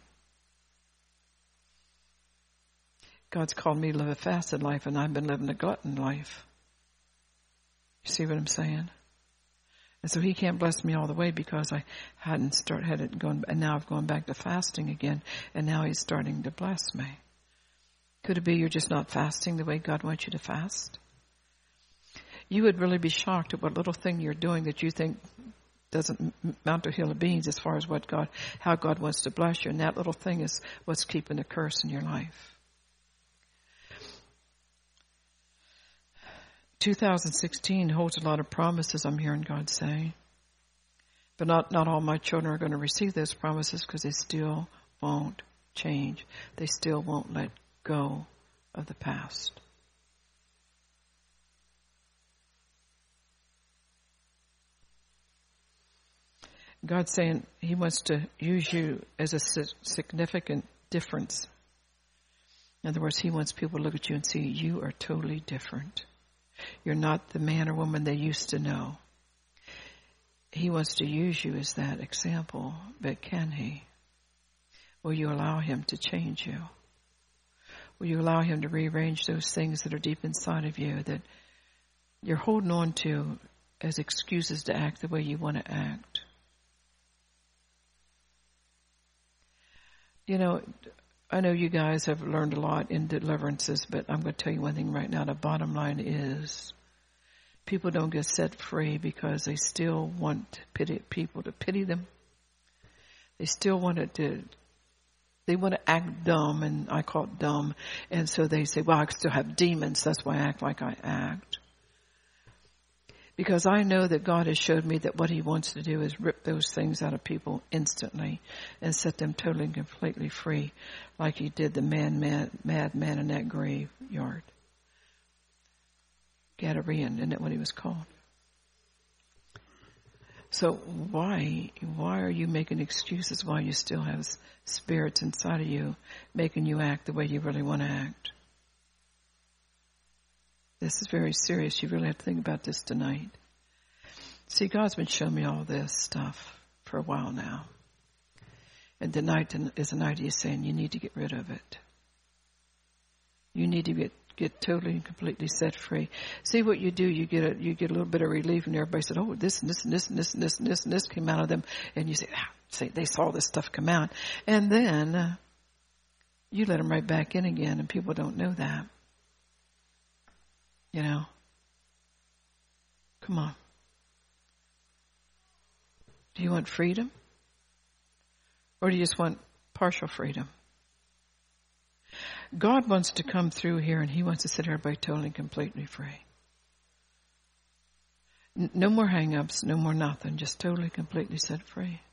God's called me to live a fasted life, and I've been living a glutton life. You see what I'm saying? And so he can't bless me all the way because I hadn't start had it going, and now I've gone back to fasting again, and now he's starting to bless me. Could it be you're just not fasting the way God wants you to fast? You would really be shocked at what little thing you're doing that you think doesn't mount a hill of beans as far as what God, how God wants to bless you, and that little thing is what's keeping the curse in your life. two thousand sixteen holds a lot of promises, I'm hearing God say. But not, not all my children are going to receive those promises because they still won't change. They still won't let go of the past. God's saying he wants to use you as a significant difference. In other words, he wants people to look at you and see you are totally different. You're not the man or woman they used to know. He wants to use you as that example, but can he? Will you allow him to change you? Will you allow him to rearrange those things that are deep inside of you that you're holding on to as excuses to act the way you want to act? You know, I know you guys have learned a lot in deliverances, but I'm going to tell you one thing right now. The bottom line is people don't get set free because they still want pity, people to pity them. They still want it to They want to act dumb, and I call it dumb. And so they say, well, I still have demons. That's why I act like I act. Because I know that God has showed me that what he wants to do is rip those things out of people instantly and set them totally and completely free, like he did the man, man, mad man in that graveyard. Gadarean, isn't that what he was called? So why, why are you making excuses while you still have spirits inside of you making you act the way you really want to act? This is very serious. You really have to think about this tonight. See, God's been showing me all this stuff for a while now. And tonight is a night he's saying you need to get rid of it. You need to get, get totally and completely set free. See what you do, you get a, you get a little bit of relief, and everybody said, oh, this and this and this and this and this and this and this came out of them. And you say, ah, say they saw this stuff come out. And then uh, you let them right back in again, and people don't know that. You know, come on. Do you want freedom? Or do you just want partial freedom? God wants to come through here, and he wants to set everybody totally and completely free. No more hang-ups, no more nothing, just totally, completely set free.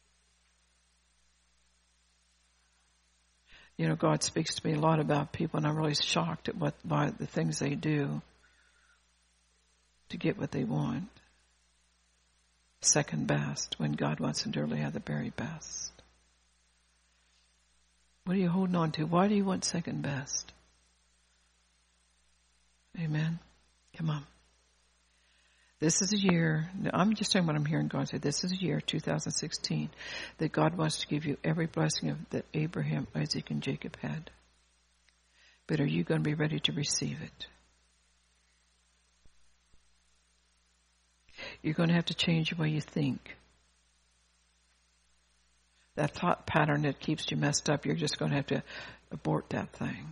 You know, God speaks to me a lot about people, and I'm really shocked at what by the things they do to get what they want. Second best, when God wants them to really have the very best. What are you holding on to? Why do you want second best? Amen. Come on. This is a year, I'm just saying what I'm hearing God say, this is a year, two thousand sixteen, that God wants to give you every blessing of, that Abraham, Isaac, and Jacob had. But are you going to be ready to receive it? You're going to have to change the way you think. That thought pattern that keeps you messed up, you're just going to have to abort that thing.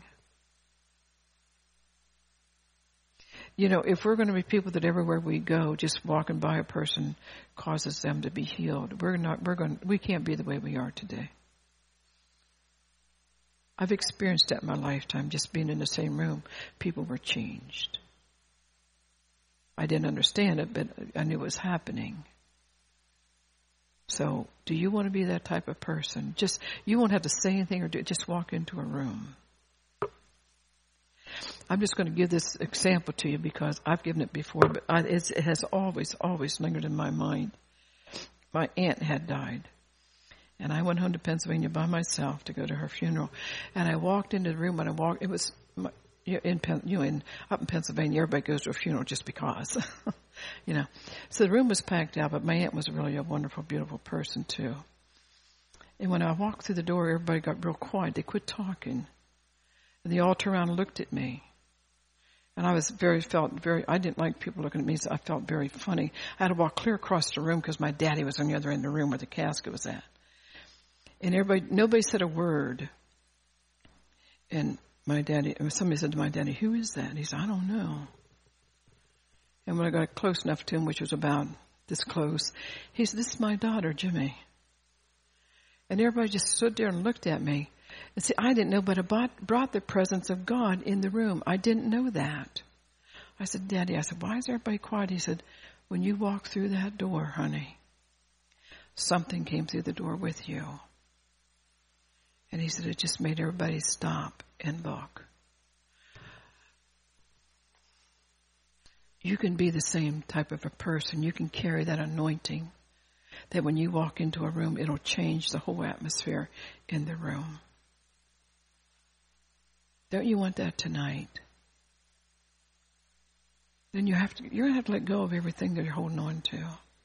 You know, if we're going to be people that everywhere we go, just walking by a person causes them to be healed, we're not, we're going, we can't be the way we are today. I've experienced that in my lifetime, just being in the same room. People were changed. I didn't understand it, but I knew it was happening. So, do you want to be that type of person? Just, you won't have to say anything or do, just walk into a room. I'm just going to give this example to you because I've given it before, but I, it's, it has always, always lingered in my mind. My aunt had died, and I went home to Pennsylvania by myself to go to her funeral. And I walked into the room, and I walked. It was my, in you know, in up in Pennsylvania, everybody goes to a funeral just because, you know. So the room was packed out, but my aunt was really a wonderful, beautiful person too. And when I walked through the door, everybody got real quiet. They quit talking, and they all turned around and looked at me. And I was very, felt very, I didn't like people looking at me, so I felt very funny. I had to walk clear across the room because my daddy was on the other end of the room where the casket was at. And everybody, nobody said a word. And my daddy, somebody said to my daddy, who is that? And he said, I don't know. And when I got close enough to him, which was about this close, he said, this is my daughter, Jimmy. And everybody just stood there and looked at me. And see, I didn't know, but I brought, brought the presence of God in the room. I didn't know that. I said, Daddy, I said, why is everybody quiet? He said, when you walk through that door, honey, something came through the door with you. And he said, it just made everybody stop and look. You can be the same type of a person. You can carry that anointing that when you walk into a room, it'll change the whole atmosphere in the room. Don't you want that tonight? Then you have to, you're going to have to let go of everything that you're holding on to.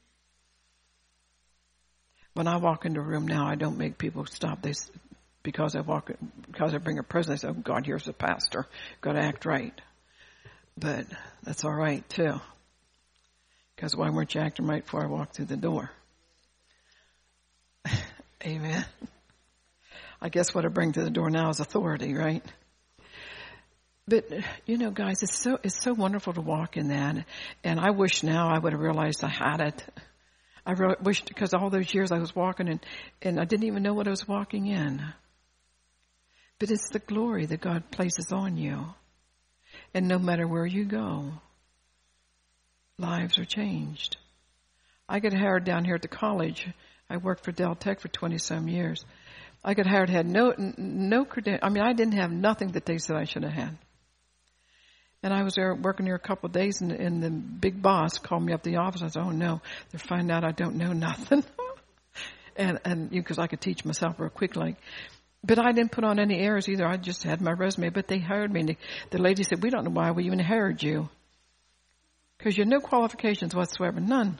When I walk into a room now, I don't make people stop. They, because I walk, because I bring a presence, they say, oh, God, here's the pastor. Got to act right. But that's all right, too. Because why weren't you acting right before I walked through the door? Amen. I guess what I bring to the door now is authority, right? But, you know, guys, it's so it's so wonderful to walk in that. And I wish now I would have realized I had it. I really wished, because all those years I was walking and, and I didn't even know what I was walking in. But it's the glory that God places on you. And no matter where you go, lives are changed. I got hired down here at the college. I worked for Del Tech for twenty-some years. I got hired, had no, no credentials. I mean, I didn't have nothing that they said I should have had. And I was there working there a couple of days, and, and the big boss called me up to the office. I said, oh, no, they're finding out I don't know nothing. and and because I could teach myself real quick. Like, But I didn't put on any airs either. I just had my resume. But they hired me. And the, the lady said, we don't know why we even hired you. Because you had no qualifications whatsoever, none.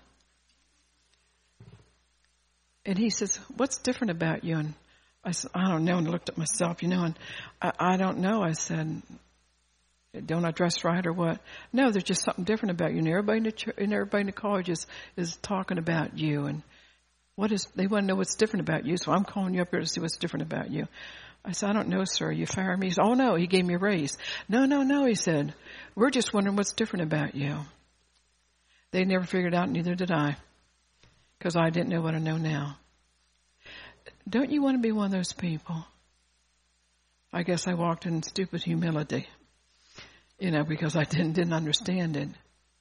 And he says, what's different about you? And I said, I don't know. And I looked at myself, you know, and I, I don't know. I said, don't I dress right or what? No, there's just something different about you. And everybody in the, church, and everybody in the college is, is talking about you. And what is, they want to know what's different about you. So I'm calling you up here to see what's different about you. I said, I don't know, sir. You fired me? He said, oh, no. He gave me a raise. No, no, no, he said. We're just wondering what's different about you. They never figured out, neither did I. Because I didn't know what I know now. Don't you want to be one of those people? I guess I walked in stupid humility. You know, because I didn't, didn't understand it.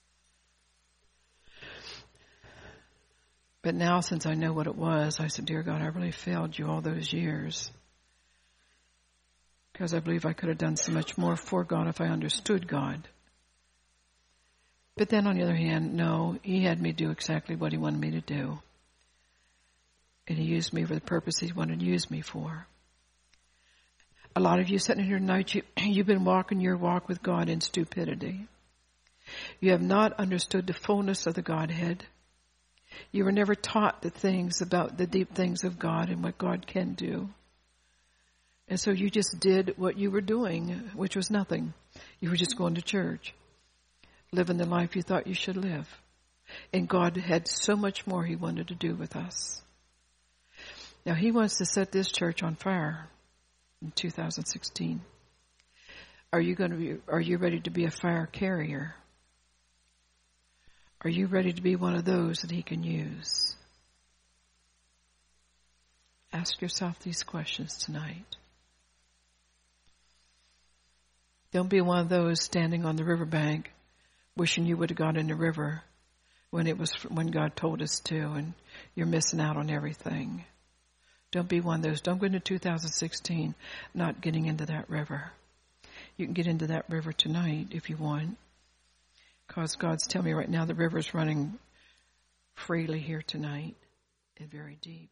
But now, since I know what it was, I said, dear God, I really failed you all those years. Because I believe I could have done so much more for God if I understood God. But then on the other hand, no, he had me do exactly what he wanted me to do. And he used me for the purpose he wanted to use me for. A lot of you sitting here tonight, you, you've been walking your walk with God in stupidity. You have not understood the fullness of the Godhead. You were never taught the things about the deep things of God and what God can do. And so you just did what you were doing, which was nothing. You were just going to church, living the life you thought you should live. And God had so much more he wanted to do with us. Now he wants to set this church on fire in two thousand sixteen. Are you going to be, are you ready to be a fire carrier? Are you ready to be one of those that he can use? Ask yourself these questions tonight. Don't be one of those standing on the riverbank wishing you would have got in the river when it was when God told us to, and you're missing out on everything. Don't be one of those. Don't go into two thousand sixteen not getting into that river. You can get into that river tonight if you want. Because God's telling me right now the river's running freely here tonight and very deep.